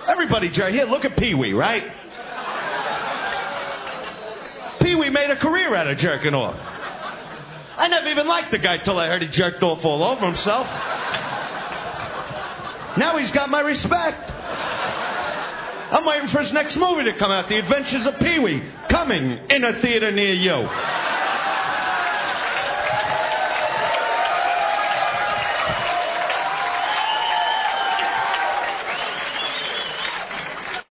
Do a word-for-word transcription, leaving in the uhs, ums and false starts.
Everybody jerk. Here, look at Pee Wee, right? Pee Wee made a career out of jerking off. I never even liked the guy till I heard he jerked off all over himself. Now he's got my respect. I'm waiting for his next movie to come out, The Adventures of Pee Wee, coming in a theater near you.